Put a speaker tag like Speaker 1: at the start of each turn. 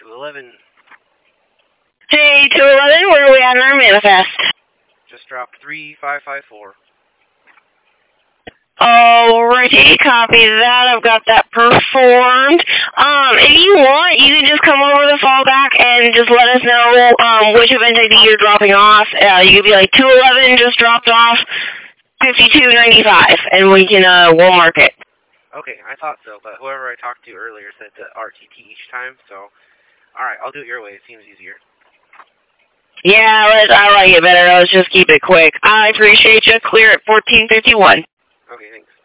Speaker 1: 211.
Speaker 2: Hey, 211, where are we at in our manifest?
Speaker 1: Just dropped 3554.
Speaker 2: Alrighty, copy that. I've got that performed. If you want, you can just come over the fallback and just let us know which event ID you're dropping off. You could be like 211 just dropped off 5295, and we can we'll mark it.
Speaker 1: Okay, I thought so, but whoever I talked to earlier said the RTT each time, so alright, I'll do it your way. It seems easier.
Speaker 2: Yeah, I like it better. Let's just keep it quick. I appreciate you. Clear at 1451.
Speaker 1: Okay, thanks.